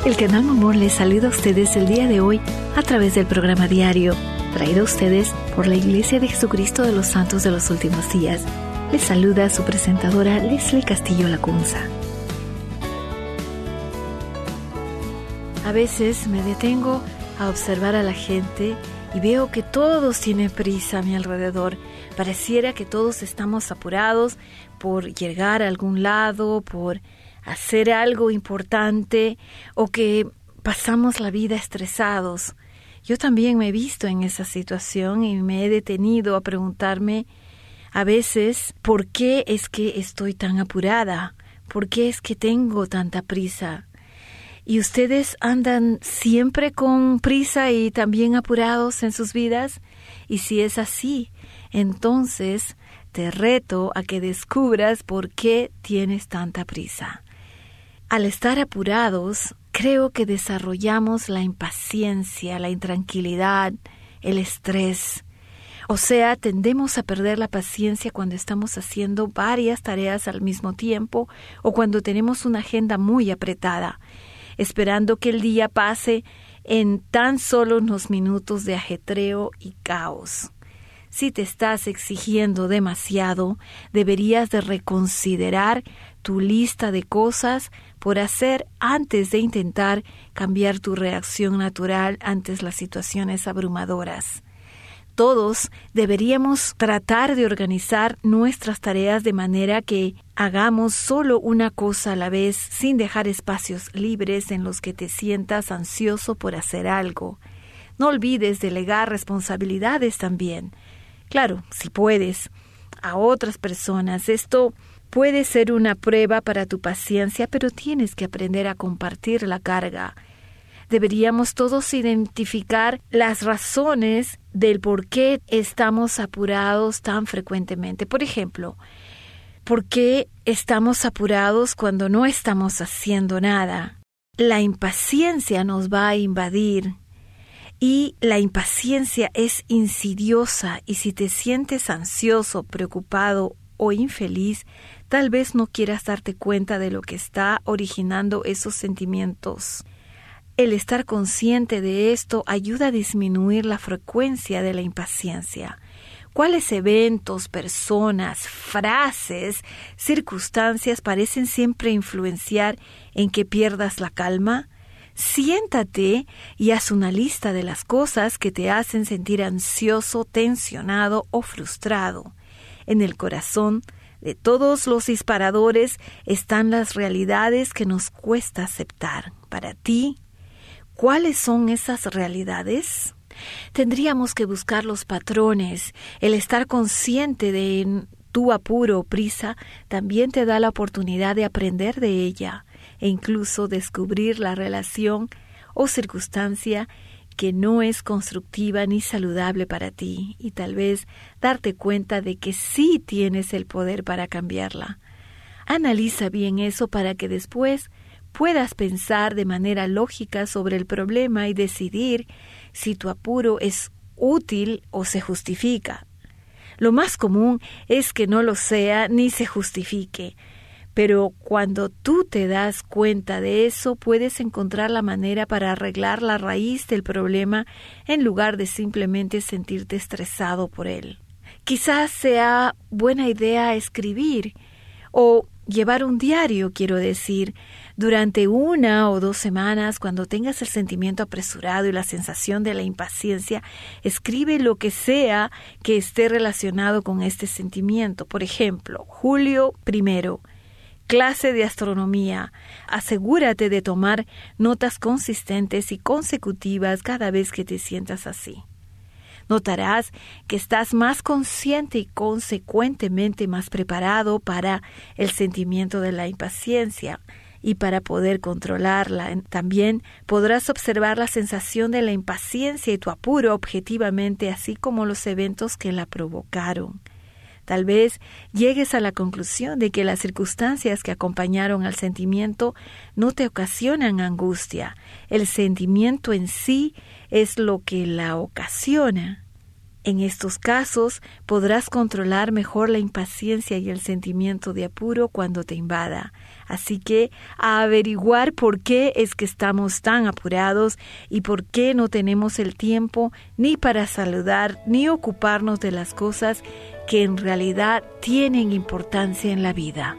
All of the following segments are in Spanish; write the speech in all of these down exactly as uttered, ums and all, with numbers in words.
El canal Momor les saluda a ustedes el día de hoy a través del programa diario, traído a ustedes por la Iglesia de Jesucristo de los Santos de los Últimos Días. Les saluda su presentadora Leslie Castillo Lacunza. A veces me detengo a observar a la gente y veo que todos tienen prisa a mi alrededor. Pareciera que todos estamos apurados por llegar a algún lado, por hacer algo importante, o que pasamos la vida estresados. Yo también me he visto en esa situación y me he detenido a preguntarme a veces ¿por qué es que estoy tan apurada? ¿Por qué es que tengo tanta prisa? ¿Y ustedes andan siempre con prisa y también apurados en sus vidas? Y si es así, entonces te reto a que descubras por qué tienes tanta prisa. Al estar apurados, creo que desarrollamos la impaciencia, la intranquilidad, el estrés. O sea, tendemos a perder la paciencia cuando estamos haciendo varias tareas al mismo tiempo o cuando tenemos una agenda muy apretada, esperando que el día pase en tan solo unos minutos de ajetreo y caos. Si te estás exigiendo demasiado, deberías de reconsiderar tu lista de cosas por hacer antes de intentar cambiar tu reacción natural ante las situaciones abrumadoras. Todos deberíamos tratar de organizar nuestras tareas de manera que hagamos solo una cosa a la vez sin dejar espacios libres en los que te sientas ansioso por hacer algo. No olvides delegar responsabilidades también. Claro, si puedes, a otras personas. Esto puede ser una prueba para tu paciencia, pero tienes que aprender a compartir la carga. Deberíamos todos identificar las razones del por qué estamos apurados tan frecuentemente. Por ejemplo, ¿por qué estamos apurados cuando no estamos haciendo nada? La impaciencia nos va a invadir. Y la impaciencia es insidiosa, y si te sientes ansioso, preocupado o infeliz, tal vez no quieras darte cuenta de lo que está originando esos sentimientos. El estar consciente de esto ayuda a disminuir la frecuencia de la impaciencia. ¿Cuáles eventos, personas, frases, circunstancias parecen siempre influenciar en que pierdas la calma? Siéntate y haz una lista de las cosas que te hacen sentir ansioso, tensionado o frustrado. En el corazón de todos los disparadores están las realidades que nos cuesta aceptar. Para ti, ¿cuáles son esas realidades? Tendríamos que buscar los patrones. El estar consciente de tu apuro o prisa también te da la oportunidad de aprender de ella e incluso descubrir la relación o circunstancia que no es constructiva ni saludable para ti, y tal vez darte cuenta de que sí tienes el poder para cambiarla. Analiza bien eso para que después puedas pensar de manera lógica sobre el problema y decidir si tu apuro es útil o se justifica. Lo más común es que no lo sea ni se justifique. Pero cuando tú te das cuenta de eso, puedes encontrar la manera para arreglar la raíz del problema en lugar de simplemente sentirte estresado por él. Quizás sea buena idea escribir o llevar un diario, quiero decir, durante una o dos semanas, cuando tengas el sentimiento apresurado y la sensación de la impaciencia, escribe lo que sea que esté relacionado con este sentimiento. Por ejemplo, julio primero. Clase de astronomía. Asegúrate de tomar notas consistentes y consecutivas cada vez que te sientas así. Notarás que estás más consciente y consecuentemente más preparado para el sentimiento de la impaciencia y para poder controlarla. También podrás observar la sensación de la impaciencia y tu apuro objetivamente, así como los eventos que la provocaron. Tal vez llegues a la conclusión de que las circunstancias que acompañaron al sentimiento no te ocasionan angustia. El sentimiento en sí es lo que la ocasiona. En estos casos, podrás controlar mejor la impaciencia y el sentimiento de apuro cuando te invada. Así que, a averiguar por qué es que estamos tan apurados y por qué no tenemos el tiempo ni para saludar ni ocuparnos de las cosas que en realidad tienen importancia en la vida.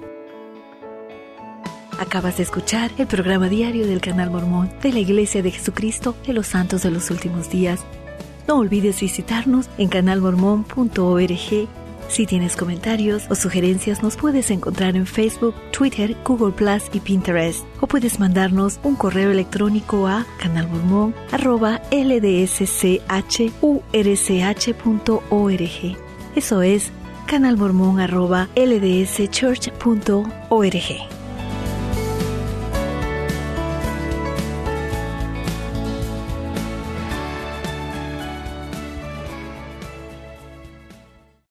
Acabas de escuchar el programa diario del Canal Mormón de la Iglesia de Jesucristo de los Santos de los Últimos Días. No olvides visitarnos en canal mormón punto org. Si tienes comentarios o sugerencias, nos puedes encontrar en Facebook, Twitter, Google Plus y Pinterest. O puedes mandarnos un correo electrónico a canalmormon arroba l d s c h u r c h punto org. Eso es canalmormon arroba l d s church punto org.